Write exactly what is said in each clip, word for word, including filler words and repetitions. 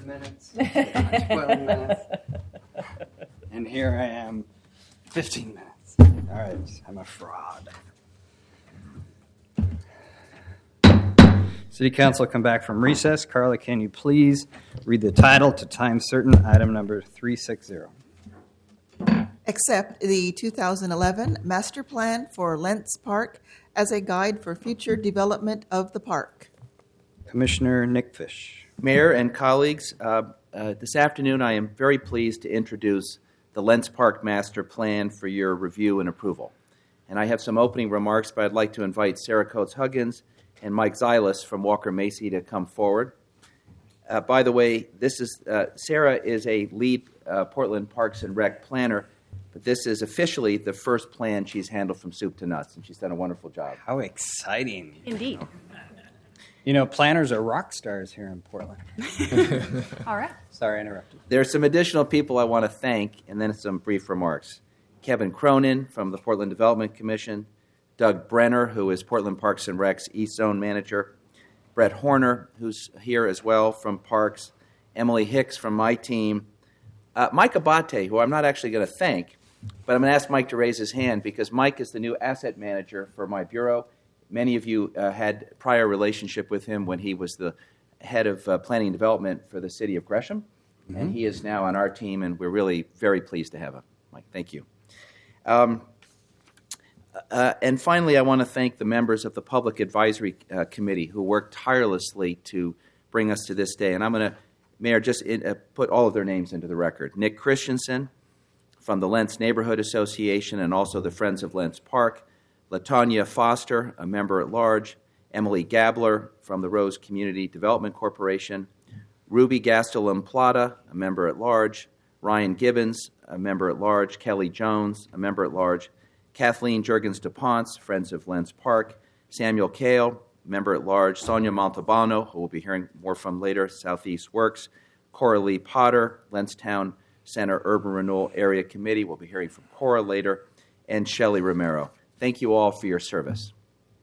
ten minutes, twelve minutes, and here I am, fifteen minutes. All right, I'm a fraud. City Council come back from recess. Carla, can you please read the title to time certain, item number three sixty? Accept the two thousand eleven Master Plan for Lentz Park as a guide for future development of the park. Commissioner Nick Fish. Mayor and colleagues, uh, uh, this afternoon I am very pleased to introduce the Lentz Park Master Plan for your review and approval. And I have some opening remarks, but I'd like to invite Sarah Coates-Huggins and Mike Zylis from Walker Macy to come forward. Uh, by the way, this is uh, Sarah is a lead uh, Portland Parks and Rec planner, but this is officially the first plan she's handled from soup to nuts, and she's done a wonderful job. How exciting. Indeed. You know, planners are rock stars here in Portland. All right. Sorry, I interrupted. There are some additional people I want to thank, and then some brief remarks. Kevin Cronin from the Portland Development Commission, Doug Brenner, who is Portland Parks and Rec's East Zone Manager, Brett Horner, who's here as well from Parks, Emily Hicks from my team, uh, Mike Abate, who I'm not actually going to thank, but I'm going to ask Mike to raise his hand because Mike is the new asset manager for my bureau. Many of you uh, had prior relationship with him when he was the head of uh, planning and development for the city of Gresham, mm-hmm. and he is now on our team, and we're really very pleased to have him. Mike, thank you. Um, Uh, and finally, I want to thank the members of the Public Advisory uh, Committee who worked tirelessly to bring us to this day. And I'm going to, Mayor, just in, uh, put all of their names into the record. Nick Christensen from the Lentz Neighborhood Association and also the Friends of Lentz Park. LaTanya Foster, a member at large. Emily Gabler from the Rose Community Development Corporation. Ruby Gastelum Plata, a member at large. Ryan Gibbons, a member at large. Kelly Jones, a member at large. Kathleen Jurgens-DuPonce, Friends of Lentz Park, Samuel Kale, member at large, Sonia Montalbano, who we'll be hearing more from later, Southeast Works, Cora Lee Potter, Lentztown Center Urban Renewal Area Committee, we'll be hearing from Cora later, and Shelley Romero. Thank you all for your service.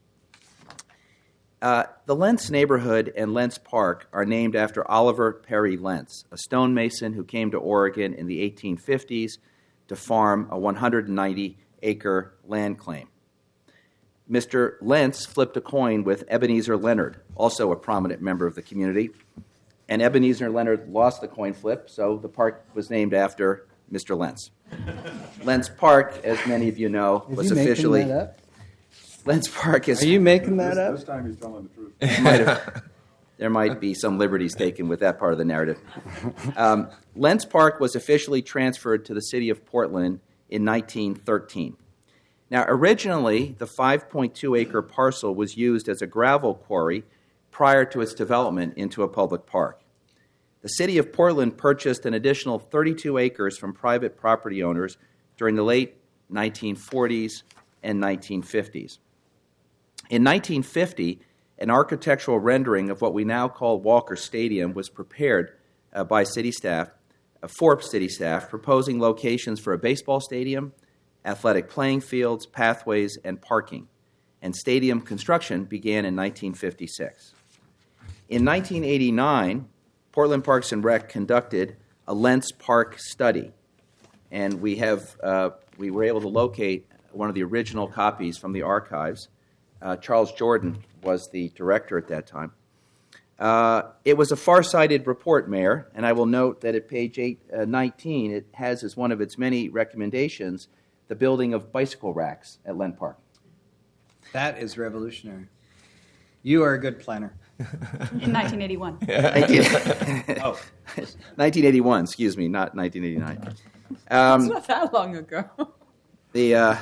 Uh, the Lentz neighborhood and Lentz Park are named after Oliver Perry Lentz, a stonemason who came to Oregon in the eighteen fifties to farm a one hundred ninety acre land claim. Mister Lentz flipped a coin with Ebenezer Leonard, also a prominent member of the community, and Ebenezer Leonard lost the coin flip, so the park was named after Mister Lentz. Lentz Park, as many of you know, is was he officially... Making that up? Lentz Park is... Are you making that this, up? This time he's telling the truth. There might, have, there might be some liberties taken with that part of the narrative. Um, Lentz Park was officially transferred to the city of Portland in nineteen thirteen. Now, originally, the five point two acre parcel was used as a gravel quarry prior to its development into a public park. The city of Portland purchased an additional thirty-two acres from private property owners during the late nineteen forties and nineteen fifties. In nineteen fifty, an architectural rendering of what we now call Walker Stadium was prepared uh, by city staff, uh, for city staff, proposing locations for a baseball stadium, athletic playing fields, pathways, and parking. And stadium construction began in nineteen fifty-six. In nineteen eighty-nine, Portland Parks and Rec conducted a Lentz Park study, and we have uh, we were able to locate one of the original copies from the archives. Uh, Charles Jordan was the director at that time. Uh, it was a far-sighted report, Mayor, and I will note that at page eight nineteen, it has as one of its many recommendations the building of bicycle racks at Lent Park. That is revolutionary. You are a good planner. In nineteen eighty-one. Oh. nineteen eighty-one, excuse me, not nineteen eighty-nine. Um, It's not that long ago. the uh,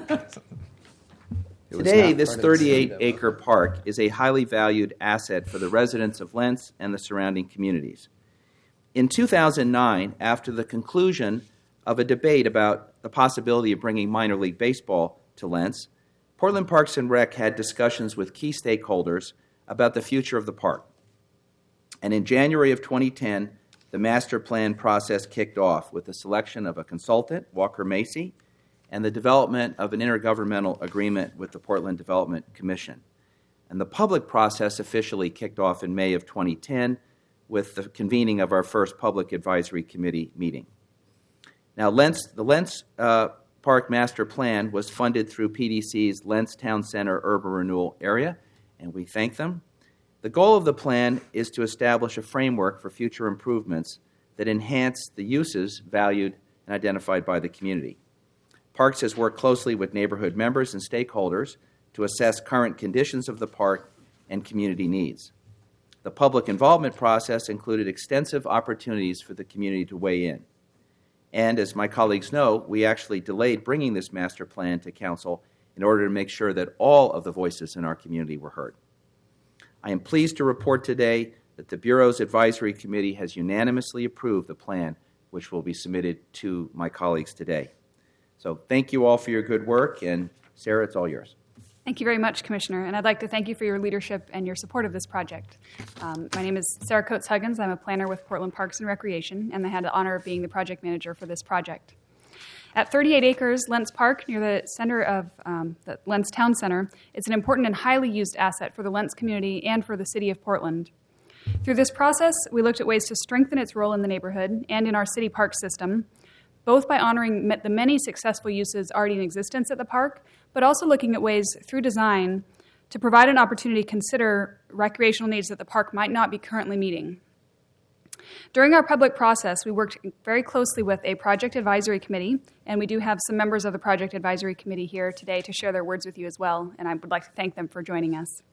Today, not this part of the thirty-eight city, acre park is a highly valued asset for the residents of Lentz and the surrounding communities. In two thousand nine, after the conclusion of a debate about the possibility of bringing minor league baseball to Lentz, Portland Parks and Rec had discussions with key stakeholders about the future of the park. And in January of twenty ten, the master plan process kicked off with the selection of a consultant, Walker Macy, and the development of an intergovernmental agreement with the Portland Development Commission. And the public process officially kicked off in May of twenty ten with the convening of our first Public Advisory Committee meeting. Now, Lentz, the Lentz uh, Park Master Plan was funded through P D C's Lentz Town Center Urban Renewal Area, and we thank them. The goal of the plan is to establish a framework for future improvements that enhance the uses valued and identified by the community. Parks has worked closely with neighborhood members and stakeholders to assess current conditions of the park and community needs. The public involvement process included extensive opportunities for the community to weigh in. And as my colleagues know, we actually delayed bringing this master plan to council in order to make sure that all of the voices in our community were heard. I am pleased to report today that the Bureau's Advisory Committee has unanimously approved the plan, which will be submitted to my colleagues today. So thank you all for your good work, and Sarah, it's all yours. Thank you very much, Commissioner, and I'd like to thank you for your leadership and your support of this project. Um, my name is Sarah Coates-Huggins. I'm a planner with Portland Parks and Recreation, and I had the honor of being the project manager for this project. At thirty-eight acres, Lentz Park, near the center of um, the Lentz Town Center, it's an important and highly used asset for the Lentz community and for the city of Portland. Through this process, we looked at ways to strengthen its role in the neighborhood and in our city park system, both by honoring the many successful uses already in existence at the park, but also looking at ways through design to provide an opportunity to consider recreational needs that the park might not be currently meeting. During our public process, we worked very closely with a project advisory committee, and we do have some members of the project advisory committee here today to share their words with you as well, and I would like to thank them for joining us.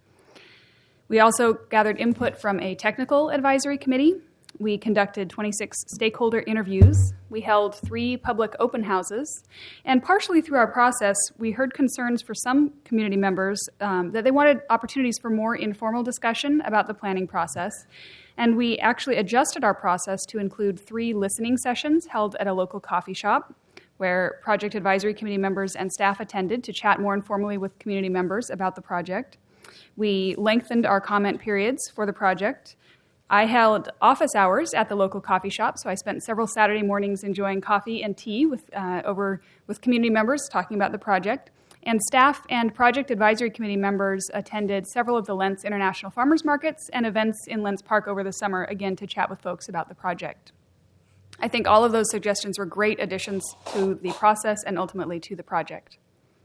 We also gathered input from a technical advisory committee. We conducted twenty-six stakeholder interviews. We held three public open houses. And partially through our process, we heard concerns for some community members um, that they wanted opportunities for more informal discussion about the planning process. And we actually adjusted our process to include three listening sessions held at a local coffee shop, where Project Advisory Committee members and staff attended to chat more informally with community members about the project. We lengthened our comment periods for the project. I held office hours at the local coffee shop, so I spent several Saturday mornings enjoying coffee and tea with uh, over with community members talking about the project. And staff and Project Advisory Committee members attended several of the Lentz International Farmers Markets and events in Lentz Park over the summer, again, to chat with folks about the project. I think all of those suggestions were great additions to the process and ultimately to the project.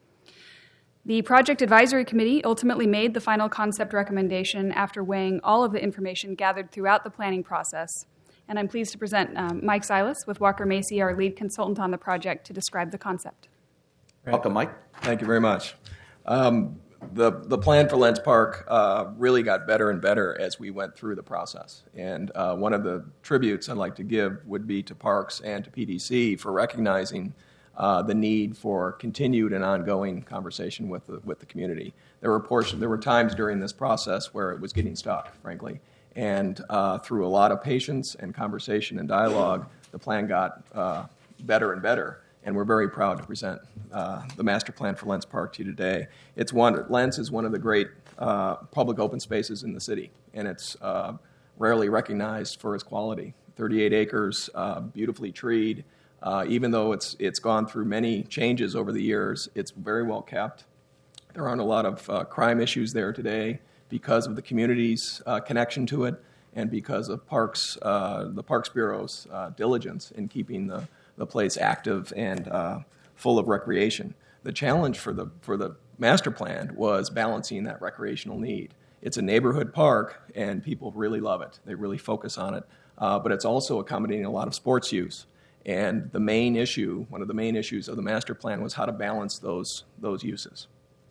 The Project Advisory Committee ultimately made the final concept recommendation after weighing all of the information gathered throughout the planning process. And I'm pleased to present um, Mike Silas with Walker Macy, our lead consultant on the project, to describe the concept. Welcome, Mike. Thank you very much. Um, the the plan for Lentz Park uh, really got better and better as we went through the process. And uh, one of the tributes I'd like to give would be to Parks and to P D C for recognizing uh, the need for continued and ongoing conversation with the, with the community. There were portions, there were times during this process where it was getting stuck, frankly. And uh, through a lot of patience and conversation and dialogue, the plan got uh, better and better. And we're very proud to present uh, the master plan for Lentz Park to you today. It's one, Lentz is one of the great uh, public open spaces in the city, and it's uh, rarely recognized for its quality. thirty-eight acres, uh, beautifully treed. Uh, even though it's it's gone through many changes over the years, it's very well kept. There aren't a lot of uh, crime issues there today because of the community's uh, connection to it and because of Parks, uh, the Parks Bureau's uh, diligence in keeping the the place active and uh, full of recreation. The challenge for the for the master plan was balancing that recreational need. It's a neighborhood park, and people really love it. They really focus on it. Uh, but it's also accommodating a lot of sports use. And the main issue, one of the main issues of the master plan was how to balance those those uses.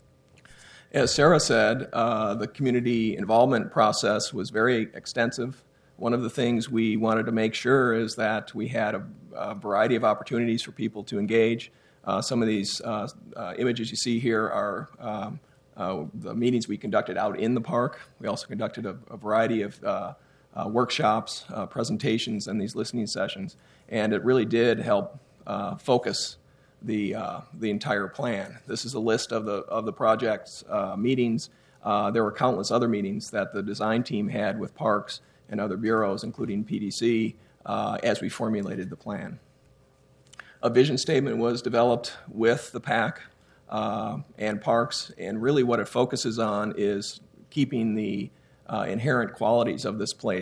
As Sarah said, uh, the community involvement process was very extensive. One of the things we wanted to make sure is that we had a, a variety of opportunities for people to engage. Uh, some of these uh, uh, images you see here are um, uh, the meetings we conducted out in the park. We also conducted a, a variety of uh, uh, workshops, uh, presentations, and these listening sessions. And it really did help uh, focus the uh, the entire plan. This is a list of the of the project's uh, meetings. Uh, there were countless other meetings that the design team had with parks and other bureaus, including P D C, uh, as we formulated the plan. A vision statement was developed with the PAC uh, and parks, and really what it focuses on is keeping the uh, inherent qualities of this place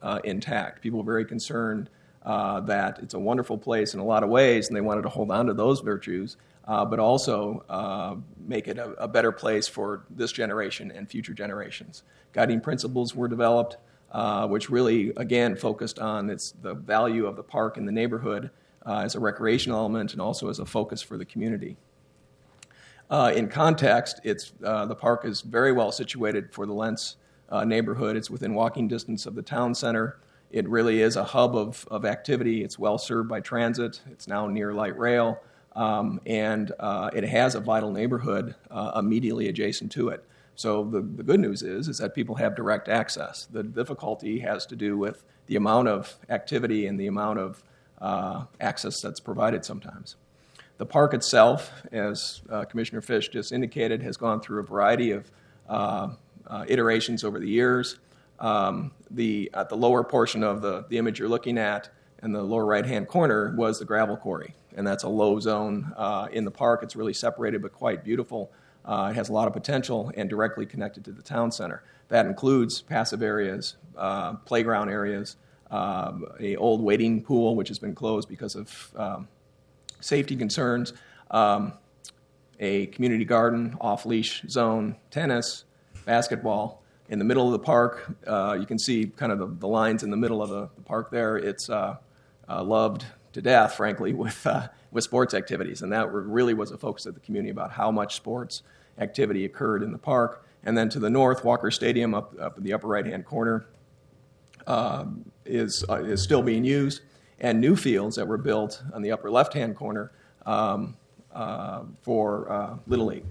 uh, intact. People were very concerned uh, that it's a wonderful place in a lot of ways, and they wanted to hold on to those virtues, uh, but also uh, make it a, a better place for this generation and future generations. Guiding principles were developed, uh, which really, again, focused on its, the value of the park in the neighborhood uh, as a recreational element and also as a focus for the community. Uh, in context, it's, uh, the park is very well situated for the Lentz uh, neighborhood. It's within walking distance of the town center. It really is a hub of, of activity. It's well served by transit. It's now near light rail. Um, and uh, it has a vital neighborhood uh, immediately adjacent to it. So the, the good news is, is that people have direct access. The difficulty has to do with the amount of activity and the amount of uh, access that's provided sometimes. The park itself, as uh, Commissioner Fish just indicated, has gone through a variety of uh, uh, iterations over the years. Um, the, at the lower portion of the, the image you're looking at, in the lower right-hand corner, was the gravel quarry, and that's a low zone uh, in the park. It's really separated but quite beautiful. Uh, it has a lot of potential and directly connected to the town center. That includes passive areas, uh, playground areas, um, a old wading pool, which has been closed because of um, safety concerns, um, a community garden, off-leash zone, tennis, basketball. In the middle of the park, uh, you can see kind of the, the lines in the middle of the, the park there. It's uh, uh, loved to death, frankly, with, uh, with sports activities. And that really was a focus of the community about how much sports activity occurred in the park. And then to the north, Walker Stadium up, up in the upper right-hand corner uh, is, uh, is still being used. And new fields that were built on the upper left-hand corner um, uh, for uh, Little League.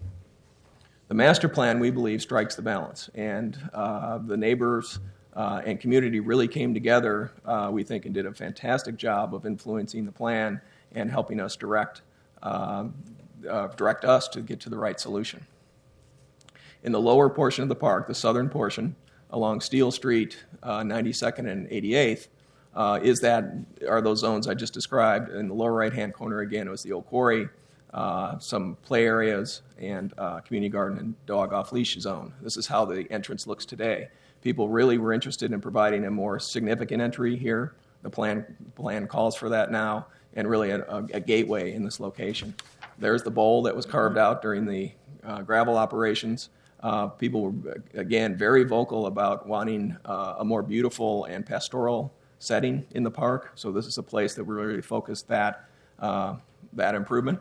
The master plan, we believe, strikes the balance, and uh, the neighbors uh, and community really came together, uh, we think, and did a fantastic job of influencing the plan and helping us direct, uh, uh, direct us to get to the right solution. In the lower portion of the park, the southern portion, along Steel Street, uh, ninety-second and eighty-eighth, Uh, is that, are those zones I just described. In the lower right-hand corner, again, it was the old quarry, uh, some play areas, and uh, community garden and dog off-leash zone. This is how the entrance looks today. People really were interested in providing a more significant entry here. The plan, plan calls for that now, and really a, a, a gateway in this location. There's the bowl that was carved out during the uh, gravel operations. Uh, people were, again, very vocal about wanting uh, a more beautiful and pastoral setting in the park, so this is a place that we really focused that uh, that improvement.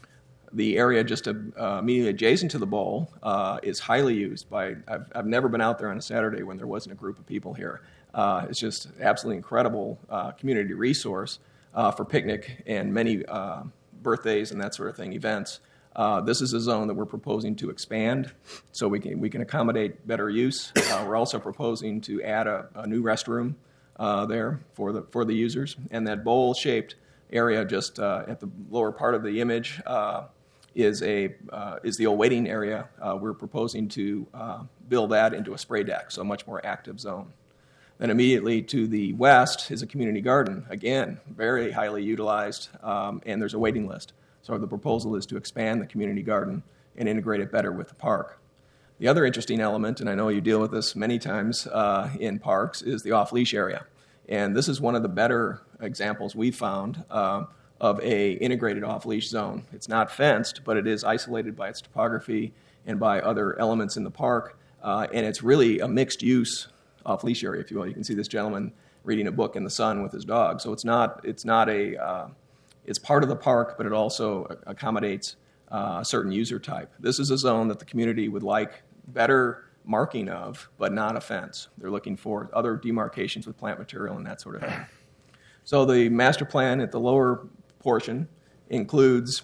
The area just uh, immediately adjacent to the bowl uh, is highly used by. I've, I've never been out there on a Saturday when there wasn't a group of people here. Uh, it's just absolutely incredible uh, community resource uh, for picnic and many uh, birthdays and that sort of thing, events. Uh, this is a zone that we're proposing to expand so we can we can accommodate better use. Uh, we're also proposing to add a, a new restroom Uh, there for the for the users, and that bowl-shaped area just uh, at the lower part of the image uh, is a uh, is the old waiting area. Uh, we're proposing to uh, build that into a spray deck, so a much more active zone. Then immediately to the west is a community garden, again very highly utilized, um, and there's a waiting list. So the proposal is to expand the community garden and integrate it better with the park. The other interesting element, and I know you deal with this many times uh, in parks, is the off-leash area. And this is one of the better examples we found uh, of a integrated off-leash zone. It's not fenced, but it is isolated by its topography and by other elements in the park. Uh, and it's really a mixed-use off-leash area, if you will. You can see this gentleman reading a book in the sun with his dog. So it's not it's not a uh, it's part of the park, but it also accommodates uh, a certain user type. This is a zone that the community would like better marking of, but not a fence. They're looking for other demarcations with plant material and that sort of thing. So the master plan at the lower portion includes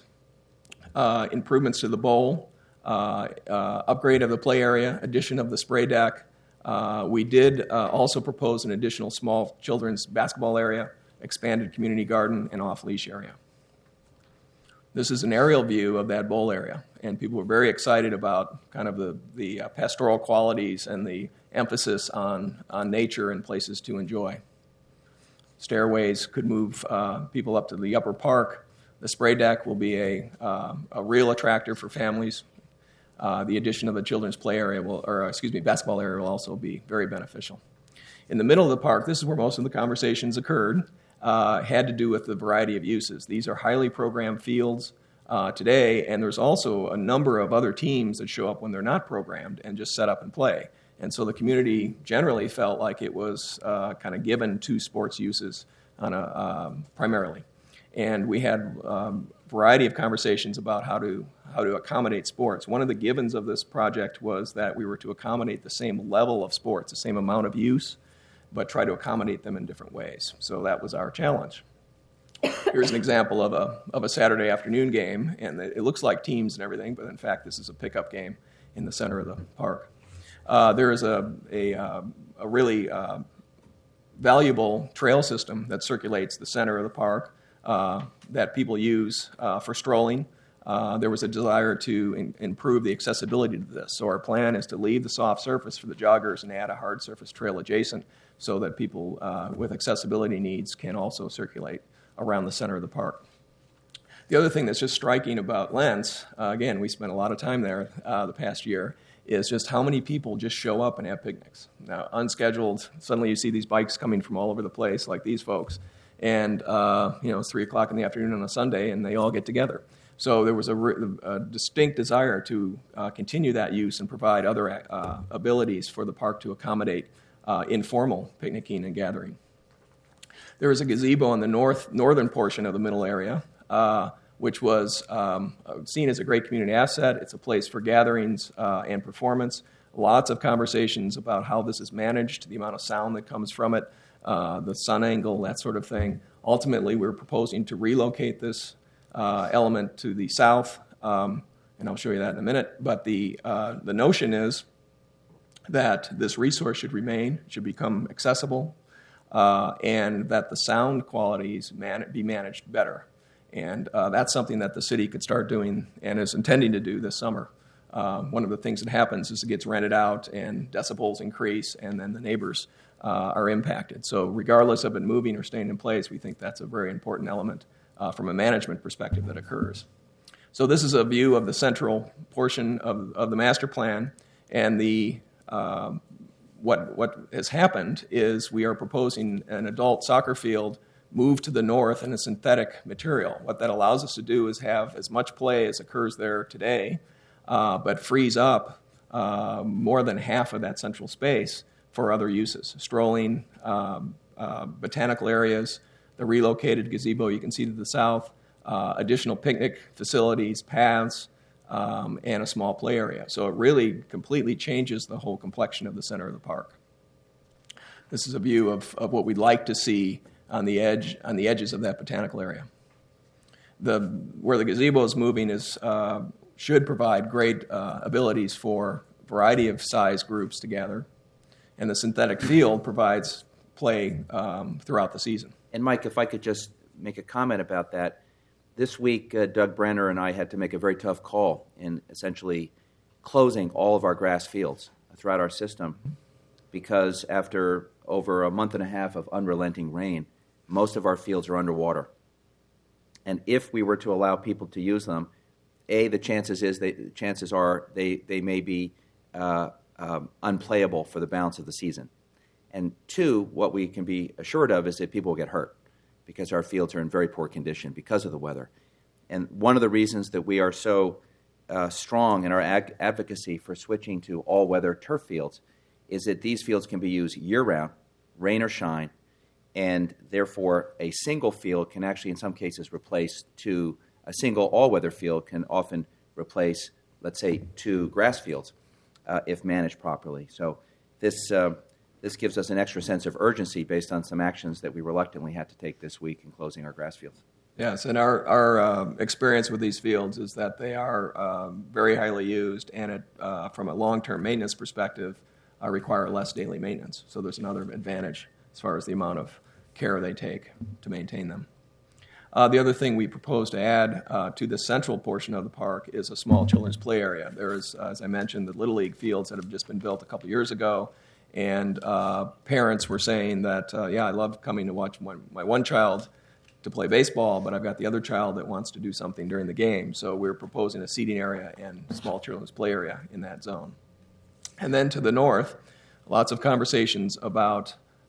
uh, improvements to the bowl, uh, uh, upgrade of the play area, addition of the spray deck. Uh, we did uh, also propose an additional small children's basketball area, expanded community garden, and off-leash area. This is an aerial view of that bowl area, and people were very excited about kind of the, the uh, pastoral qualities and the emphasis on, on nature and places to enjoy. Stairways could move uh, people up to the upper park. The spray deck will be a, uh, a real attractor for families. Uh, the addition of a children's play area will, or excuse me, basketball area will also be very beneficial. In the middle of the park, this is where most of the conversations occurred, uh, had to do with the variety of uses. These are highly programmed fields uh, today, and there's also a number of other teams that show up when they're not programmed and just set up and play. And so the community generally felt like it was uh, kind of given to sports uses on a, um, primarily. And we had a um, variety of conversations about how to how to accommodate sports. One of the givens of this project was that we were to accommodate the same level of sports, the same amount of use, but try to accommodate them in different ways. So that was our challenge. Here's an example of a of a Saturday afternoon game, and it looks like teams and everything, but in fact this is a pickup game in the center of the park. Uh, there is a a, uh, a really uh, valuable trail system that circulates the center of the park uh, that people use uh, for strolling. Uh, there was a desire to in, improve the accessibility to this. So our plan is to leave the soft surface for the joggers and add a hard surface trail adjacent so that people uh, with accessibility needs can also circulate around the center of the park. The other thing that's just striking about Lents, uh, again, we spent a lot of time there uh, the past year, is just how many people just show up and have picnics. Now, unscheduled, suddenly you see these bikes coming from all over the place, like these folks, and uh, you know, it's three o'clock in the afternoon on a Sunday, and they all get together. So there was a, a distinct desire to uh, continue that use and provide other uh, abilities for the park to accommodate uh, informal picnicking and gathering. There is a gazebo in the north northern portion of the middle area, uh, which was um, seen as a great community asset. It's a place for gatherings uh, and performance. Lots of conversations about how this is managed, the amount of sound that comes from it, uh, the sun angle, that sort of thing. Ultimately, we're proposing to relocate this uh, element to the south, um, and I'll show you that in a minute. But the uh, the notion is that this resource should remain, should become accessible, uh, and that the sound qualities man- be managed better. And uh, that's something that the city could start doing and is intending to do this summer. Uh, one of the things that happens is it gets rented out and decibels increase, and then the neighbors uh, are impacted. So regardless of it moving or staying in place, we think that's a very important element uh, from a management perspective that occurs. So this is a view of the central portion of, of the master plan, and the uh, what what has happened is we are proposing an adult soccer field move to the north in a synthetic material. What that allows us to do is have as much play as occurs there today, uh, but frees up uh, more than half of that central space for other uses. Strolling, um, uh, botanical areas, the relocated gazebo you can see to the south, uh, additional picnic facilities, paths, um, and a small play area. So it really completely changes the whole complexion of the center of the park. This is a view of, of what we'd like to see on the edge, on the edges of that botanical area. The where the gazebo is moving is uh, should provide great uh, abilities for a variety of size groups to gather, and the synthetic field provides play um, throughout the season. And Mike, if I could just make a comment about that. This week, uh, Doug Brenner and I had to make a very tough call in essentially closing all of our grass fields throughout our system, because after over a month and a half of unrelenting rain, most of our fields are underwater. And if we were to allow people to use them, A, the chances is they, chances are they, they may be uh, um, unplayable for the balance of the season. And two, what we can be assured of is that people will get hurt because our fields are in very poor condition because of the weather. And one of the reasons that we are so uh, strong in our ag- advocacy for switching to all-weather turf fields is that these fields can be used year-round, rain or shine, and therefore a single field can actually in some cases replace two, a single all-weather field can often replace, let's say, two grass fields uh, if managed properly. So this uh, this gives us an extra sense of urgency based on some actions that we reluctantly had to take this week in closing our grass fields. Yes, and our, our uh, experience with these fields is that they are uh, very highly used, and it, uh, from a long-term maintenance perspective, uh, require less daily maintenance. So there's another advantage as far as the amount of care they take to maintain them. Uh, the other thing we propose to add uh, to the central portion of the park is a small children's play area. There is, uh, as I mentioned, the Little League fields that have just been built a couple years ago, and uh, parents were saying that, uh, yeah, I love coming to watch my, my one child to play baseball, but I've got the other child that wants to do something during the game. So we're proposing a seating area and small children's play area in that zone. And then to the north, lots of conversations about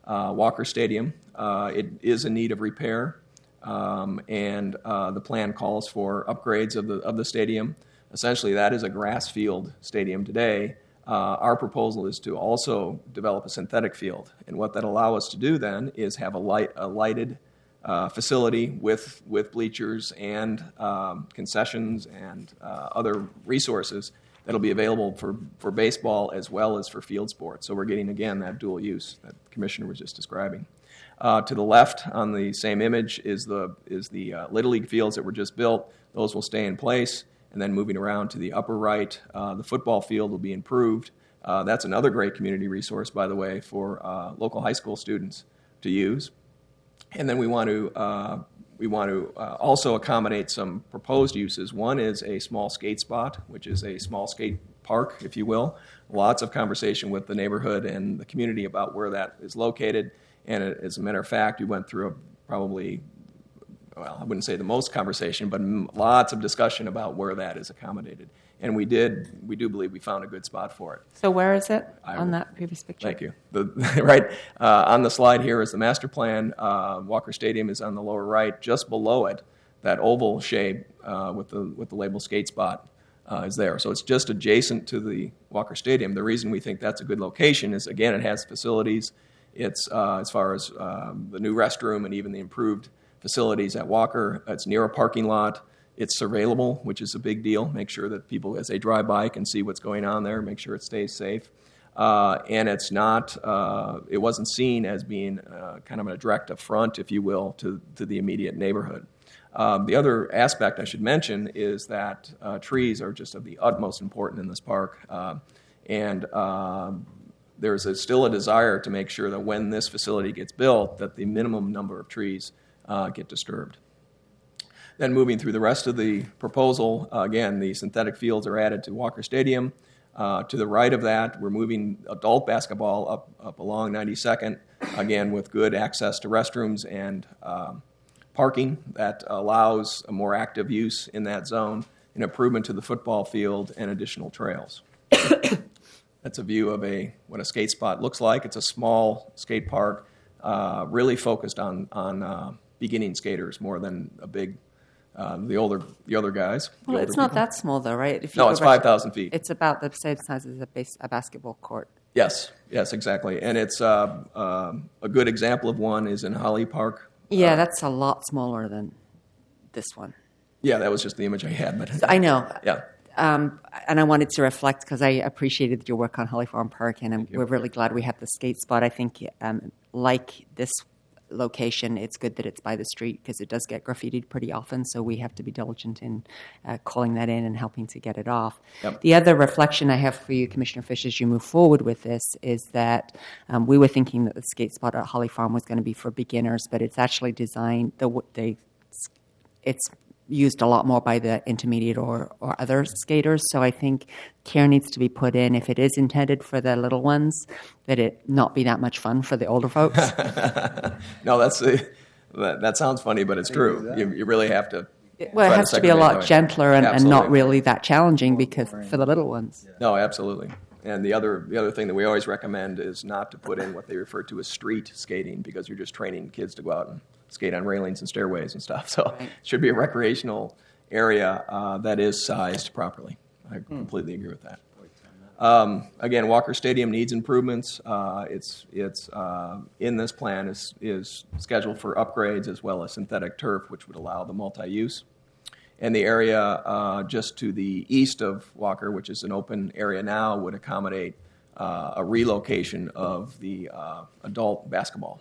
uh, Walker Stadium. Uh, it is in need of repair, um, and uh, the plan calls for upgrades of the of the stadium. Essentially, that is a grass field stadium today. Uh, our proposal is to also develop a synthetic field, and what that allow us to do then is have a light a lighted uh, facility with with bleachers and um, concessions and uh, other resources that'll be available for, for baseball as well as for field sports. So we're getting, again, that dual use that the Commissioner was just describing. Uh, to the left on the same image is the, is the uh, Little League fields that were just built. Those will stay in place. And then moving around to the upper right, uh, the football field will be improved. Uh, that's another great community resource, by the way, for uh, local high school students to use. And then we want to uh, We want to uh, also accommodate some proposed uses. One is a small skate spot, which is a small skate park, if you will. Lots of conversation with the neighborhood and the community about where that is located. And as a matter of fact, we went through a probably, well, I wouldn't say the most conversation, but lots of discussion about where that is accommodated. And we did, we do believe we found a good spot for it. So where is it I on will- that previous picture? Thank you. The, right uh, on the slide here is the master plan. Uh, Walker Stadium is on the lower right. Just below it, that oval shape uh, with the with the label skate spot uh, is there. So it's just adjacent to the Walker Stadium. The reason we think that's a good location is, again, it has facilities. It's uh, as far as um, the new restroom and even the improved facilities at Walker. It's near a parking lot. It's surveillable, which is a big deal. Make sure that people, as they drive by, can see what's going on there. Make sure it stays safe. Uh, and it's not, uh, it wasn't seen as being uh, kind of a direct affront, if you will, to, to the immediate neighborhood. Um, the other aspect I should mention is that uh, trees are just of the utmost importance in this park. Uh, and uh, there's a, still a desire to make sure that when this facility gets built, that the minimum number of trees uh, get disturbed. Then moving through the rest of the proposal, uh, again, the synthetic fields are added to Walker Stadium. Uh, to the right of that, we're moving adult basketball up, up along ninety-second, again, with good access to restrooms and um, parking that allows a more active use in that zone, an improvement to the football field, and additional trails. That's a view of a what a skate spot looks like. It's a small skate park, uh, really focused on, on uh, beginning skaters more than a big Uh, the older the other guys. the Well, older it's not people. that small, though, right? If you No, go it's back- five thousand feet. It's about the same size as a, base, a basketball court. Yes, yes, exactly. And it's uh, uh, a good example of one is in Holly Park. Yeah, Uh, that's a lot smaller than this one. yeah, that was just the image I had. But I know. yeah, Um, and I wanted to reflect because I appreciated your work on Holly Farm Park, and I'm, you. we're really glad we have the skate spot. I think, um, like this location, it's good that it's by the street because it does get graffitied pretty often, so we have to be diligent in uh, calling that in and helping to get it off. Yep. The other reflection I have for you, Commissioner Fish, as you move forward with this is that um, we were thinking that the skate spot at Holly Farm was going to be for beginners, but it's actually designed, the, the it's used a lot more by the intermediate or, or other skaters. So I think care needs to be put in, if it is intended for the little ones, that it not be that much fun for the older folks. no, that's uh, that, that sounds funny, but it's true. You, you really have to. Well, it try has to be a segregate lot that way. gentler and, and not Absolutely. really that challenging because for the little ones. No, absolutely. And the other the other thing that we always recommend is not to put in what they refer to as street skating because you're just training kids to go out and skate on railings and stairways and stuff. So Right. it should be a recreational area uh, that is sized properly. I completely agree with that. Um, again, Walker Stadium needs improvements. Uh, it's it's uh, in this plan is is scheduled for upgrades as well as synthetic turf, which would allow the multi-use. And the area uh, just to the east of Walker, which is an open area now, would accommodate uh, a relocation of the uh, adult basketball.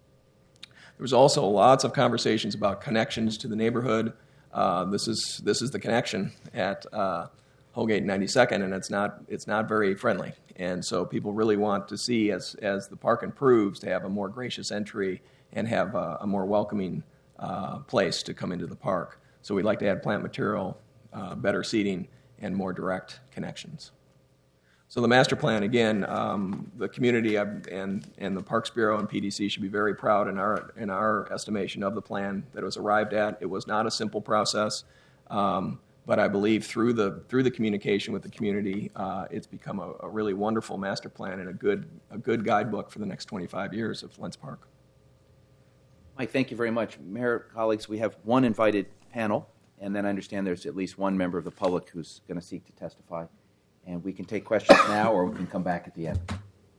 There was also lots of conversations about connections to the neighborhood. Uh, this is this is the connection at uh, Holgate ninety-second, and it's not it's not very friendly. And so people really want to see, as as the park improves, to have a more gracious entry and have a, a more welcoming uh, place to come into the park. So we'd like to add plant material, uh, better seating, and more direct connections. So the master plan, again, um, the community and and the Parks Bureau and P D C should be very proud in our in our estimation of the plan that it was arrived at. It was not a simple process, um, but I believe through the through the communication with the community, uh, it's become a, a really wonderful master plan and a good a good guidebook for the next twenty-five years of Lentz Park. Mike, thank you very much. Mayor, colleagues, we have one invited panel, and then I understand there's at least one member of the public who's going to seek to testify. And we can take questions now, or we can come back at the end.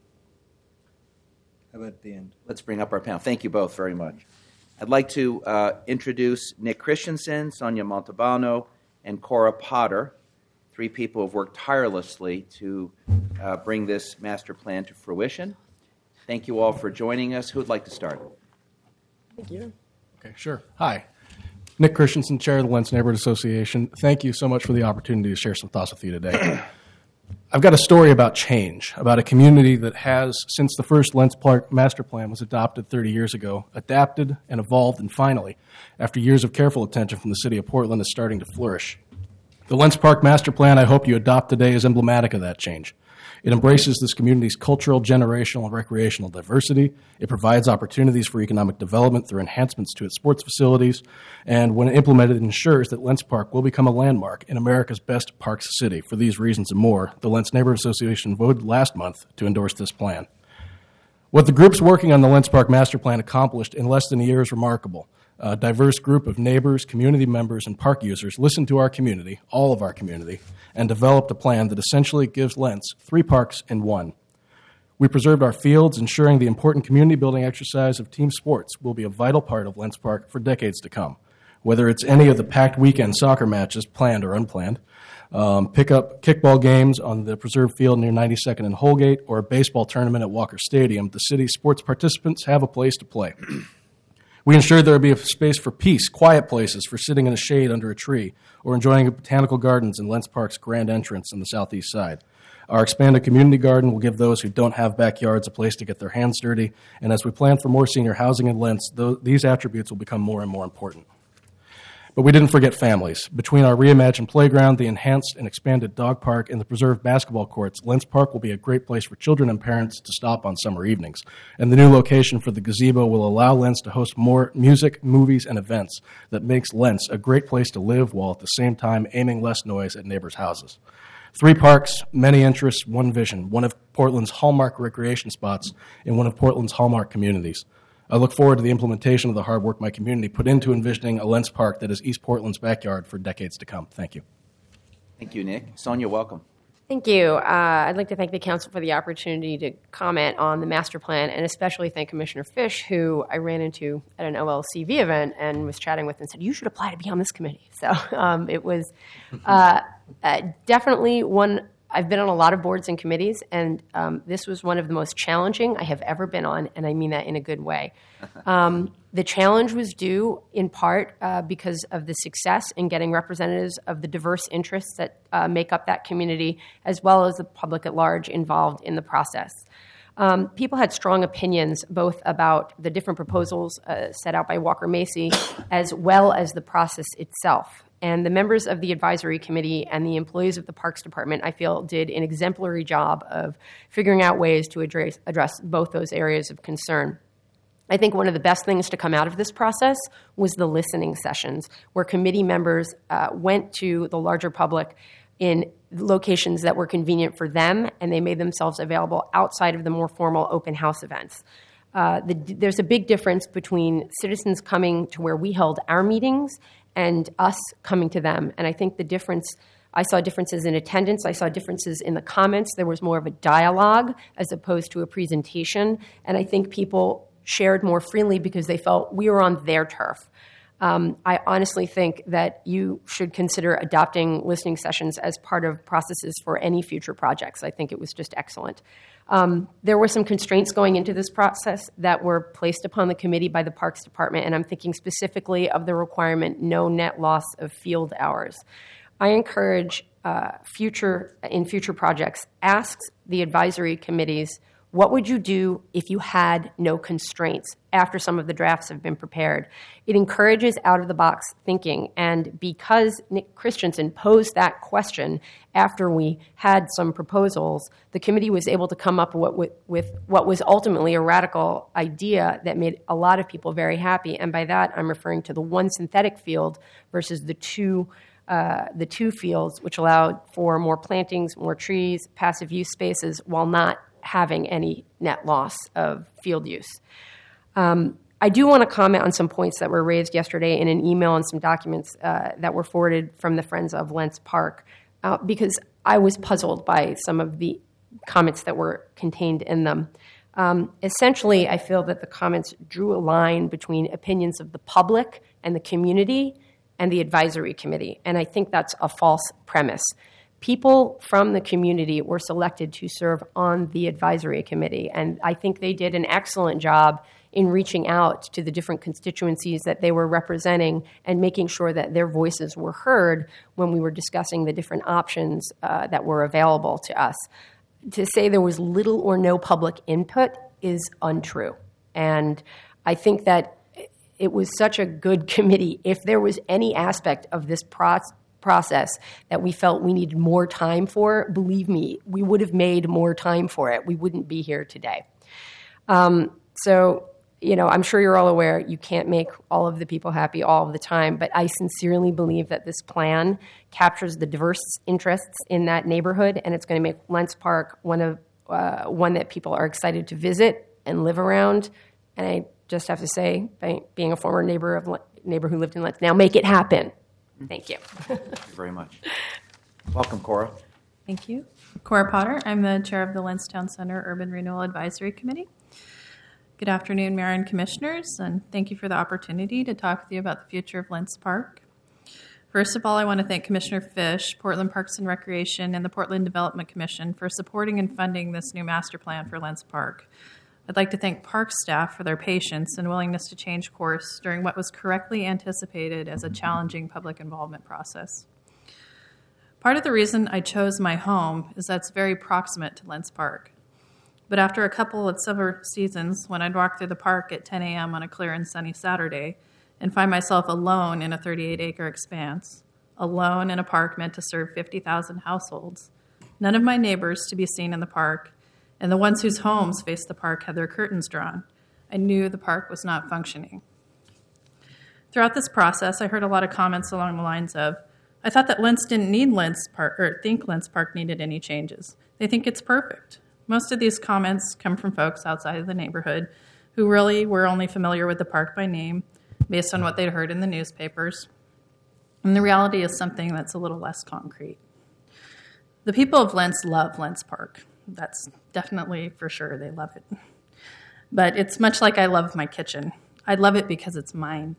How about at the end? Let's bring up our panel. Thank you both very much. I'd like to uh, introduce Nick Christensen, Sonia Montalbano, and Cora Potter, three people who have worked tirelessly to uh, bring this master plan to fruition. Thank you all for joining us. Who would like to start? Thank you. Okay, sure. Hi. Nick Christensen, Chair of the Lentz Neighborhood Association. Thank you so much for the opportunity to share some thoughts with you today. I've got a story about change, about a community that has, since the first Lentz Park master plan was adopted thirty years ago, adapted and evolved, and finally, after years of careful attention from the city of Portland, is starting to flourish. The Lentz Park master plan I hope you adopt today is emblematic of that change. It embraces this community's cultural, generational, and recreational diversity. It provides opportunities for economic development through enhancements to its sports facilities. And when implemented, it ensures that Lentz Park will become a landmark in America's best parks city. For these reasons and more, the Lentz Neighborhood Association voted last month to endorse this plan. What the groups working on the Lentz Park master plan accomplished in less than a year is remarkable. A diverse group of neighbors, community members, and park users listened to our community, all of our community, and developed a plan that essentially gives Lentz three parks in one. We preserved our fields, ensuring the important community-building exercise of team sports will be a vital part of Lentz Park for decades to come. Whether it's any of the packed weekend soccer matches, planned or unplanned, um, pick up kickball games on the preserved field near ninety-second and Holgate, or a baseball tournament at Walker Stadium, the city's sports participants have a place to play. We ensured there would be a space for peace, quiet places for sitting in the shade under a tree, or enjoying botanical gardens in Lentz Park's grand entrance in the southeast side. Our expanded community garden will give those who don't have backyards a place to get their hands dirty, and as we plan for more senior housing in Lentz, th- these attributes will become more and more important. But we didn't forget families. Between our reimagined playground, the enhanced and expanded dog park, and the preserved basketball courts, Lentz Park will be a great place for children and parents to stop on summer evenings. And the new location for the gazebo will allow Lentz to host more music, movies, and events that makes Lentz a great place to live while at the same time aiming less noise at neighbors' houses. Three parks, many interests, one vision, one of Portland's hallmark recreation spots in one of Portland's hallmark communities. I look forward to the implementation of the hard work my community put into envisioning a Lentz Park that is East Portland's backyard for decades to come. Thank you. Thank you, Nick. Sonia, welcome. Thank you. Uh, I'd like to thank the council for the opportunity to comment on the master plan, and especially thank Commissioner Fish, who I ran into at an O L C V event and was chatting with and said, you should apply to be on this committee. So um, it was uh, uh, definitely one. I've been on a lot of boards and committees, and um, this was one of the most challenging I have ever been on, and I mean that in a good way. Um, the challenge was due in part uh, because of the success in getting representatives of the diverse interests that uh, make up that community, as well as the public at large involved in the process. Um, people had strong opinions both about the different proposals uh, set out by Walker Macy, as well as the process itself. And the members of the advisory committee and the employees of the Parks Department, I feel, did an exemplary job of figuring out ways to address, address both those areas of concern. I think one of the best things to come out of this process was the listening sessions, where committee members uh, went to the larger public in locations that were convenient for them, and they made themselves available outside of the more formal open house events. Uh, the, there's a big difference between citizens coming to where we held our meetings and us coming to them. And I think the difference, I saw differences in attendance, I saw differences in the comments. There was more of a dialogue as opposed to a presentation. And I think people shared more freely because they felt we were on their turf. Um, I honestly think that you should consider adopting listening sessions as part of processes for any future projects. I think it was just excellent. Um, there were some constraints going into this process that were placed upon the committee by the Parks Department, and I'm thinking specifically of the requirement no net loss of field hours. I encourage uh, future in future projects, ask the advisory committees, what would you do if you had no constraints after some of the drafts have been prepared? It encourages out-of-the-box thinking, and because Nick Christensen posed that question after we had some proposals, the committee was able to come up with, with what was ultimately a radical idea that made a lot of people very happy, and by that I'm referring to the one synthetic field versus the two uh, the two fields, which allowed for more plantings, more trees, passive use spaces, while not having any net loss of field use. Um, I do want to comment on some points that were raised yesterday in an email and some documents uh, that were forwarded from the Friends of Lents Park, uh, because I was puzzled by some of the comments that were contained in them. Um, essentially, I feel that the comments drew a line between opinions of the public and the community and the advisory committee, and I think that's a false premise. People from the community were selected to serve on the advisory committee, and I think they did an excellent job in reaching out to the different constituencies that they were representing and making sure that their voices were heard when we were discussing the different options uh, that were available to us. To say there was little or no public input is untrue. And I think that it was such a good committee. If there was any aspect of this process, process that we felt we needed more time for, believe me, we would have made more time for it. We wouldn't be here today. Um, so, you know, I'm sure you're all aware you can't make all of the people happy all of the time, but I sincerely believe that this plan captures the diverse interests in that neighborhood, and it's going to make Lents Park one of uh, one that people are excited to visit and live around. And I just have to say, by being a former neighbor of neighbor who lived in Lents, now make it happen. Thank you. Thank you very much. Welcome, Cora. Thank you. Cora Potter. I'm the chair of the Lents Town Center Urban Renewal Advisory Committee. Good afternoon, Mayor and Commissioners, and thank you for the opportunity to talk with you about the future of Lents Park. First of all, I want to thank Commissioner Fish, Portland Parks and Recreation, and the Portland Development Commission for supporting and funding this new master plan for Lents Park. I'd like to thank park staff for their patience and willingness to change course during what was correctly anticipated as a challenging public involvement process. Part of the reason I chose my home is that it's very proximate to Lents Park. But after a couple of summer seasons, when I'd walk through the park at ten a.m. on a clear and sunny Saturday and find myself alone in a thirty-eight acre expanse, alone in a park meant to serve fifty thousand households, none of my neighbors to be seen in the park, and the ones whose homes faced the park had their curtains drawn, I knew the park was not functioning. Throughout this process, I heard a lot of comments along the lines of, I thought that Lents didn't need Lents Park, or think Lents Park needed any changes. They think it's perfect. Most of these comments come from folks outside of the neighborhood who really were only familiar with the park by name based on what they'd heard in the newspapers. And the reality is something that's a little less concrete. The people of Lents love Lents Park. That's definitely for sure. They love it. But it's much like I love my kitchen. I love it because it's mine.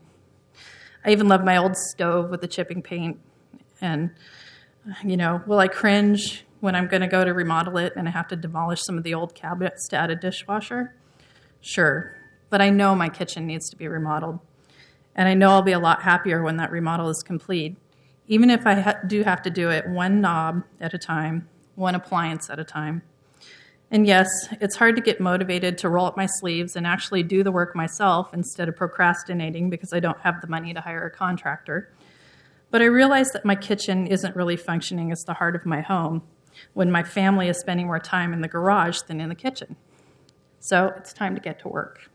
I even love my old stove with the chipping paint. And, you know, will I cringe when I'm going to go to remodel it and I have to demolish some of the old cabinets to add a dishwasher? Sure. But I know my kitchen needs to be remodeled. And I know I'll be a lot happier when that remodel is complete, even if I ha- do have to do it one knob at a time, one appliance at a time. And yes, it's hard to get motivated to roll up my sleeves and actually do the work myself instead of procrastinating because I don't have the money to hire a contractor. But I realize that my kitchen isn't really functioning as the heart of my home when my family is spending more time in the garage than in the kitchen. So it's time to get to work.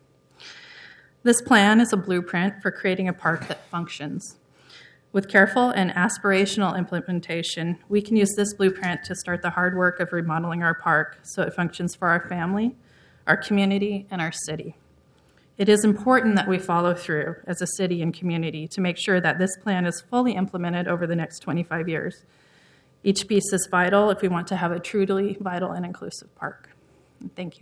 This plan is a blueprint for creating a park that functions. With careful and aspirational implementation, we can use this blueprint to start the hard work of remodeling our park so it functions for our family, our community, and our city. It is important that we follow through as a city and community to make sure that this plan is fully implemented over the next twenty-five years. Each piece is vital if we want to have a truly vital and inclusive park. Thank you.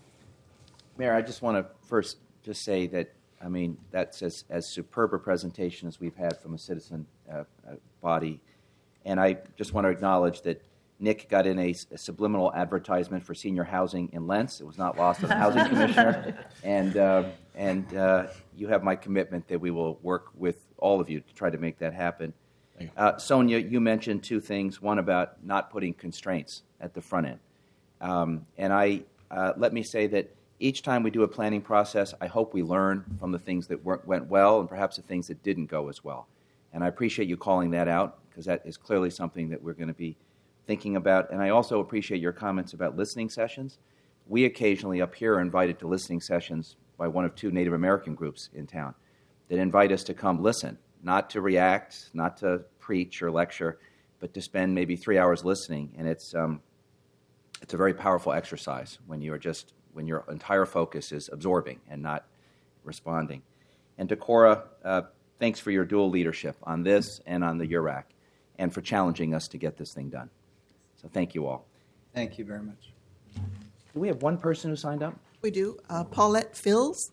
Mayor, I just want to first just say that I mean, that's as, as superb a presentation as we've had from a citizen uh, uh, body. And I just want to acknowledge that Nick got in a, a subliminal advertisement for senior housing in Lents. It was not lost on the Housing Commissioner. And, uh, and uh, you have my commitment that we will work with all of you to try to make that happen. Uh, Sonia, you mentioned two things. One about not putting constraints at the front end. Um, and I uh, let me say that each time we do a planning process, I hope we learn from the things that weren't, went well and perhaps the things that didn't go as well. And I appreciate you calling that out because that is clearly something that we're going to be thinking about. And I also appreciate your comments about listening sessions. We occasionally up here are invited to listening sessions by one of two Native American groups in town that invite us to come listen. not to react, not to preach or lecture, but to spend maybe three hours listening. And it's um, it's a very powerful exercise when you are just when your entire focus is absorbing and not responding. And to Cora, uh, thanks for your dual leadership on this and on the U R A C, and for challenging us to get this thing done. So thank you all. Thank you very much. Do we have one person who signed up? We do. Uh, Paulette Fills.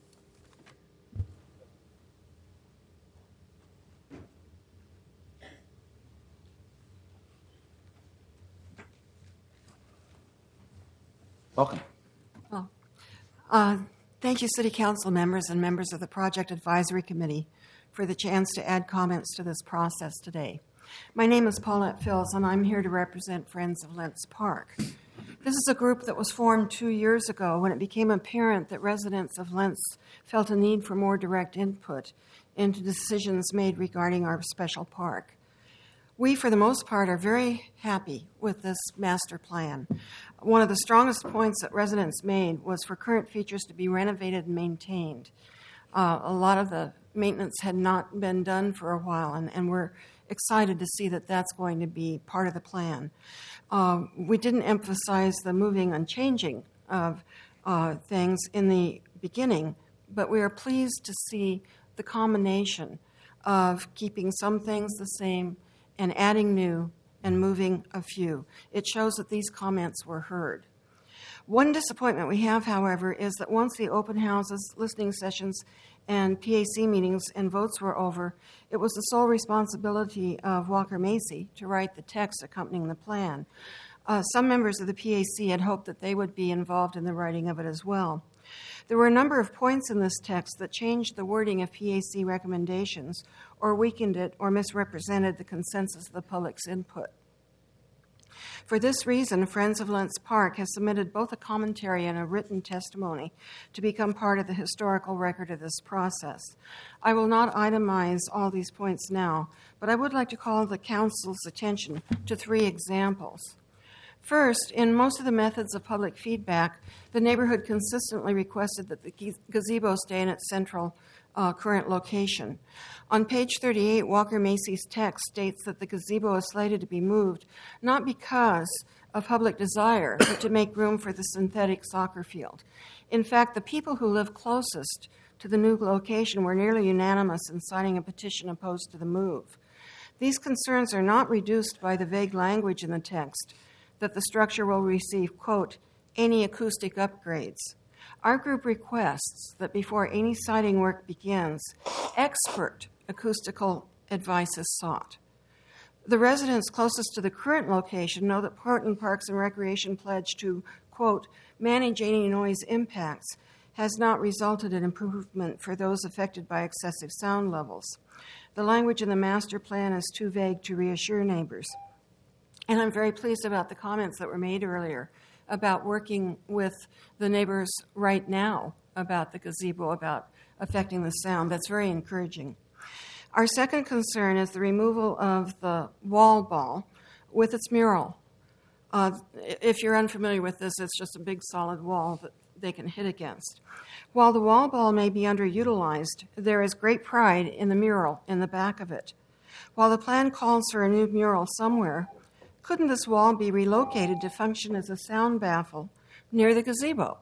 Welcome. Well, uh, thank you, City Council members and members of the Project Advisory Committee for the chance to add comments to this process today. My name is Paulette Fills, and I'm here to represent Friends of Lentz Park. This is a group that was formed two years ago when it became apparent that residents of Lentz felt a need for more direct input into decisions made regarding our special park. We, for the most part, are very happy with this master plan. One of the strongest points that residents made was for current features to be renovated and maintained. Uh, a lot of the maintenance had not been done for a while, and, and we're excited to see that that's going to be part of the plan. Uh, we didn't emphasize the moving and changing of uh, things in the beginning, but we are pleased to see the combination of keeping some things the same and adding new and moving a few. It shows that these comments were heard. One disappointment we have, however, is that once the open houses, listening sessions, and P A C meetings and votes were over, it was the sole responsibility of Walker Macy to write the text accompanying the plan. Uh, some members of the P A C had hoped that they would be involved in the writing of it as well. There were a number of points in this text that changed the wording of P A C recommendations or weakened it or misrepresented the consensus of the public's input. For this reason, Friends of Lentz Park has submitted both a commentary and a written testimony to become part of the historical record of this process. I will not itemize all these points now, but I would like to call the Council's attention to three examples. First, in most of the methods of public feedback, the neighborhood consistently requested that the gazebo stay in its central uh, current location. On page thirty-eight, Walker Macy's text states that the gazebo is slated to be moved not because of public desire, but to make room for the synthetic soccer field. In fact, the people who live closest to the new location were nearly unanimous in signing a petition opposed to the move. These concerns are not reduced by the vague language in the text that the structure will receive, quote, any acoustic upgrades. Our group requests that before any siding work begins, expert acoustical advice is sought. The residents closest to the current location know that Portland Parks and Recreation pledge to, quote, manage any noise impacts has not resulted in improvement for those affected by excessive sound levels. The language in the master plan is too vague to reassure neighbors. And I'm very pleased about the comments that were made earlier about working with the neighbors right now about the gazebo, about affecting the sound. That's very encouraging. Our second concern is the removal of the wall ball with its mural. Uh, if you're unfamiliar with this, it's just a big solid wall that they can hit against. While the wall ball may be underutilized, there is great pride in the mural in the back of it. While the plan calls for a new mural somewhere, couldn't this wall be relocated to function as a sound baffle near the gazebo,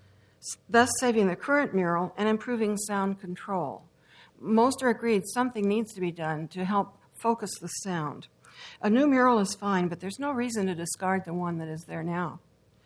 thus saving the current mural and improving sound control? Most are agreed something needs to be done to help focus the sound. A new mural is fine, but there's no reason to discard the one that is there now.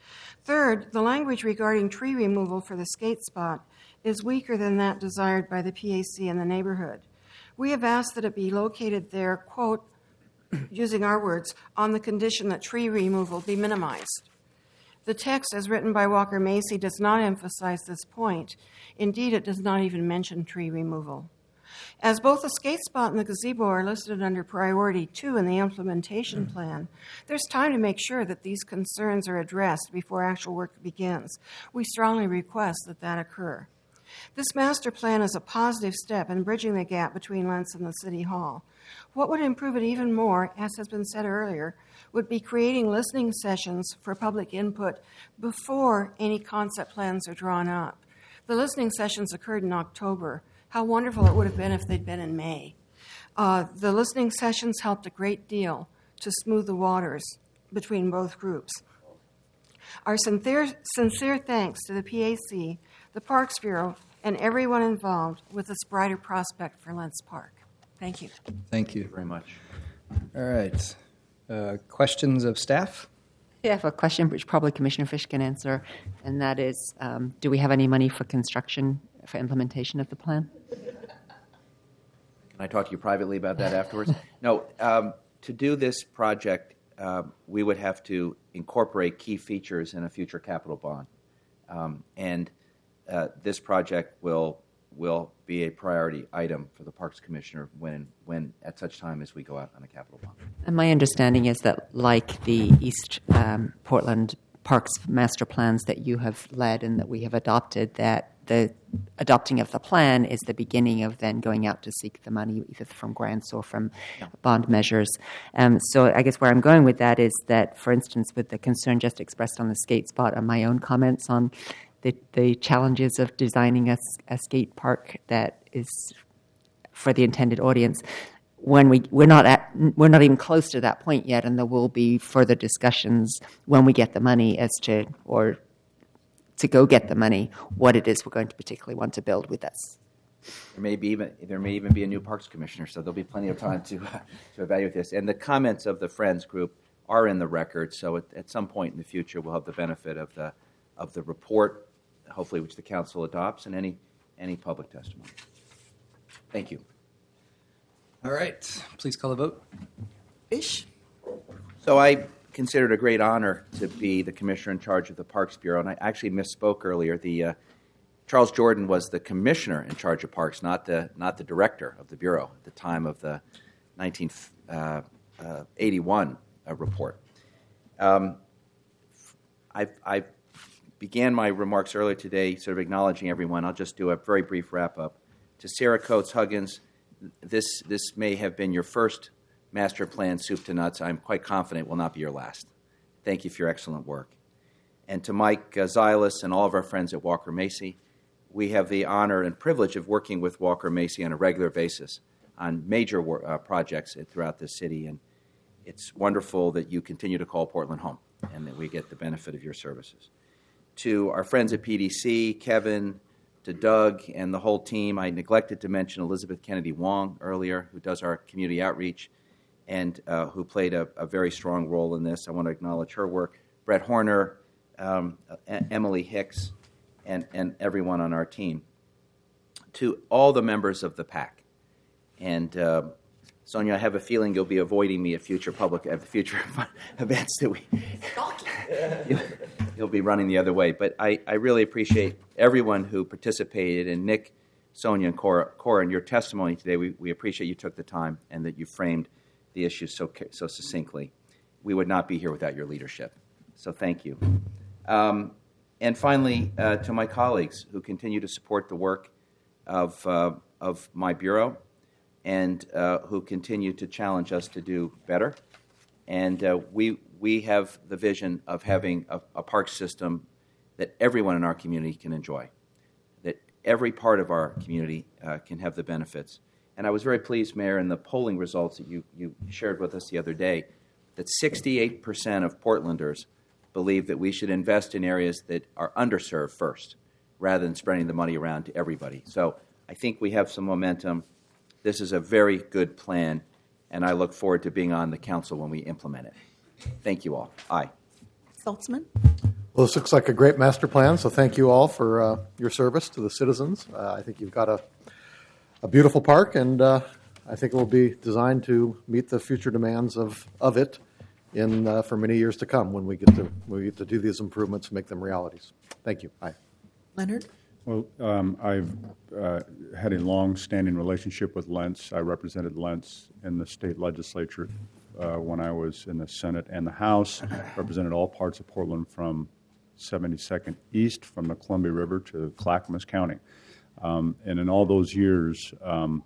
Third, the language regarding tree removal for the skate spot is weaker than that desired by the P A C in the neighborhood. We have asked that it be located there, quote, using our words, on the condition that tree removal be minimized. The text, as written by Walker Macy, does not emphasize this point. Indeed, it does not even mention tree removal. As both the skate spot and the gazebo are listed under priority two in the implementation plan, there's time to make sure that these concerns are addressed before actual work begins. We strongly request that that occur. This master plan is a positive step in bridging the gap between Lentz and the City Hall. What would improve it even more, as has been said earlier, would be creating listening sessions for public input before any concept plans are drawn up. The listening sessions occurred in October. How wonderful it would have been if they'd been in May. Uh, the listening sessions helped a great deal to smooth the waters between both groups. Our sincere, sincere thanks to the P A C, the Parks Bureau, and everyone involved with this brighter prospect for Lentz Park. Thank you. Thank you very much. All right. Uh, questions of staff? I have a question which probably Commissioner Fish can answer, and that is, um, do we have any money for construction, for implementation of the plan? Can I talk to you privately about that afterwards? No, um, to do this project, uh, we would have to incorporate key features in a future capital bond. Um, and uh, this project will will be a priority item for the Parks Commissioner when, when at such time as we go out on a capital bond. And my understanding is that, like the East um, Portland Parks master plans that you have led and that we have adopted, that the adopting of the plan is the beginning of then going out to seek the money either from grants or from yeah. bond measures. Um, so I guess where I'm going with that is that, for instance, with the concern just expressed on the skate spot and my own comments on the, the challenges of designing a, a skate park that is for the intended audience, when we we're not at we're not even close to that point yet, and there will be further discussions when we get the money as to or to go get the money, what it is we're going to particularly want to build with us. There may be even there may even be a new Parks Commissioner, so there'll be plenty of time to uh, to evaluate this. And the comments of the Friends group are in the record, so at, at some point in the future we'll have the benefit of the of the report, hopefully which the council adopts, and any any public testimony. Thank you. All right. Please call the vote. Fish? So I consider it a great honor to be the commissioner in charge of the Parks Bureau, and I actually misspoke earlier. The uh, Charles Jordan was the commissioner in charge of parks, not the not the director of the bureau at the time of the nineteen eighty-one uh, report. Um, I, I began my remarks earlier today, sort of acknowledging everyone. I'll just do a very brief wrap up. To Sarah Coates Huggins, this this may have been your first master plan soup to nuts. I'm quite confident it will not be your last. Thank you for your excellent work. And to Mike uh, Zylis and all of our friends at Walker Macy, we have the honor and privilege of working with Walker Macy on a regular basis on major wor- uh, projects throughout the city. And it's wonderful that you continue to call Portland home and that we get the benefit of your services. To our friends at P D C, Kevin, to Doug and the whole team, I neglected to mention Elizabeth Kennedy Wong earlier, who does our community outreach and uh, who played a, a very strong role in this. I want to acknowledge her work. Brett Horner, um, uh, Emily Hicks, and, and everyone on our team. To all the members of the PAC. And uh, Sonia, I have a feeling you'll be avoiding me at future public, at future events that we... you'll, you'll be running the other way. But I, I really appreciate everyone who participated. And Nick, Sonia, and Cora, Cora, in your testimony today, we, we appreciate you took the time and that you framed the issues so so succinctly. We would not be here without your leadership. So thank you. Um, and finally, uh, to my colleagues who continue to support the work of uh, of my bureau and uh, who continue to challenge us to do better. And uh, we we have the vision of having a, a park system that everyone in our community can enjoy, that every part of our community uh, can have the benefits. And I was very pleased, Mayor, in the polling results that you, you shared with us the other day, that sixty-eight percent of Portlanders believe that we should invest in areas that are underserved first, rather than spreading the money around to everybody. So I think we have some momentum. This is a very good plan, and I look forward to being on the council when we implement it. Thank you all. Aye. Saltzman? Well, this looks like a great master plan, so thank you all for uh, your service to the citizens. Uh, I think you've got a a beautiful park, and uh, I think it will be designed to meet the future demands of, of it in uh, for many years to come when we get to when we get to do these improvements and make them realities. Thank you. Bye. Leonard? Well, um, I've uh, had a long-standing relationship with Lentz. I represented Lentz in the state legislature uh, when I was in the Senate and the House, represented all parts of Portland from seventy-second East, from the Columbia River to Clackamas County. Um, and in all those years, um,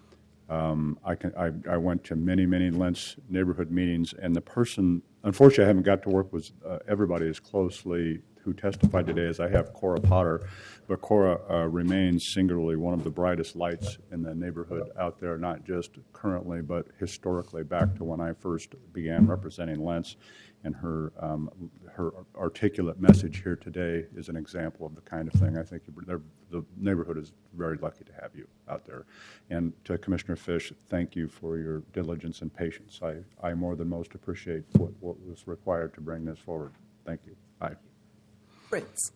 um, I, can, I, I went to many, many Lentz neighborhood meetings, and the person, unfortunately, I haven't got to work with uh, everybody as closely who testified today, as I have Cora Potter. But Cora uh, remains singularly one of the brightest lights in the neighborhood out there, not just currently, but historically back to when I first began representing Lentz. And her um, her articulate message here today is an example of the kind of thing I think the neighborhood is very lucky to have you out there. And to Commissioner Fish, thank you for your diligence and patience. I, I more than most appreciate what, what was required to bring this forward. Thank you. Bye. Fritz.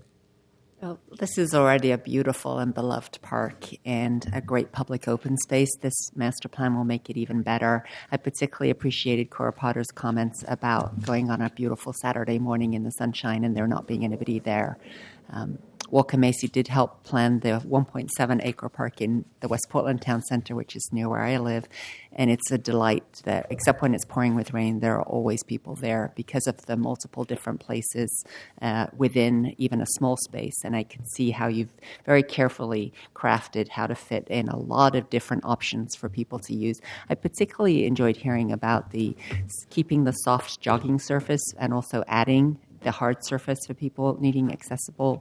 Well, this is already a beautiful and beloved park and a great public open space. This master plan will make it even better. I particularly appreciated Cora Potter's comments about going on a beautiful Saturday morning in the sunshine and there not being anybody there. Um, Walker Macy did help plan the one point seven acre park in the West Portland Town Center, which is near where I live, and it's a delight that, except when it's pouring with rain, there are always people there because of the multiple different places uh, within even a small space. And I can see how you've very carefully crafted how to fit in a lot of different options for people to use. I particularly enjoyed hearing about the keeping the soft jogging surface and also adding the hard surface for people needing accessible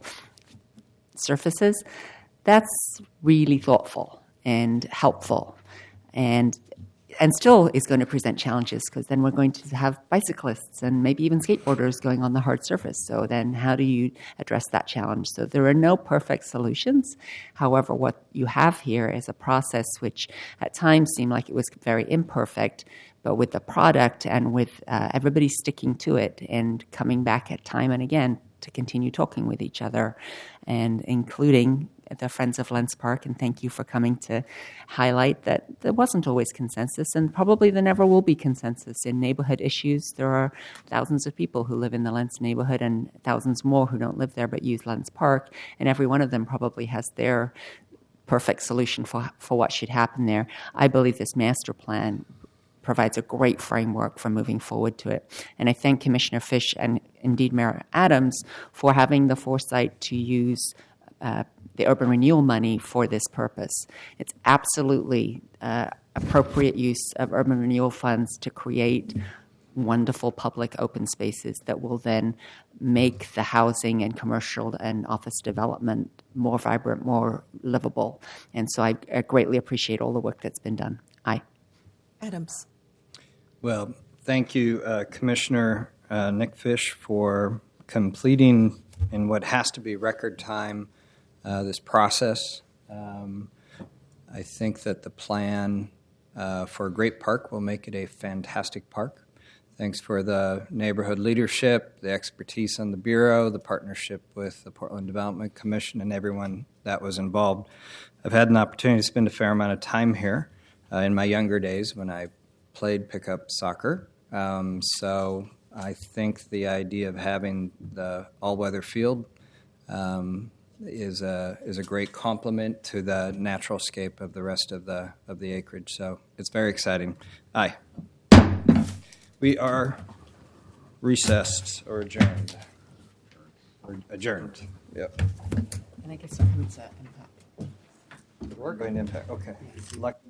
surfaces. That's really thoughtful and helpful, and and still is going to present challenges because then we're going to have bicyclists and maybe even skateboarders going on the hard surface. So then how do you address that challenge? So there are no perfect solutions. However, what you have here is a process which at times seemed like it was very imperfect, but with the product and with uh, everybody sticking to it and coming back at time and again to continue talking with each other, and including the Friends of Lentz Park, and thank you for coming to highlight that there wasn't always consensus, and probably there never will be consensus in neighborhood issues. There are thousands of people who live in the Lentz neighborhood and thousands more who don't live there but use Lentz Park, and every one of them probably has their perfect solution for, for what should happen there. I believe this master plan provides a great framework for moving forward to it. And I thank Commissioner Fish and indeed Mayor Adams for having the foresight to use uh, the urban renewal money for this purpose. It's absolutely uh, appropriate use of urban renewal funds to create wonderful public open spaces that will then make the housing and commercial and office development more vibrant, more livable. And so I, I greatly appreciate all the work that's been done. Aye. Adams. Well, thank you, uh, Commissioner uh, Nick Fish, for completing in what has to be record time uh, this process. Um, I think that the plan uh, for a great park will make it a fantastic park. Thanks for the neighborhood leadership, the expertise on the Bureau, the partnership with the Portland Development Commission, and everyone that was involved. I've had an opportunity to spend a fair amount of time here uh, in my younger days when I played pickup soccer. Um, so I think the idea of having the all-weather field um, is a is a great complement to the natural scape of the rest of the of the acreage. So it's very exciting. Aye. We are recessed or adjourned. Or adjourned. Yep. And I guess something's uh, impact. We're going to impact. Okay. Luck.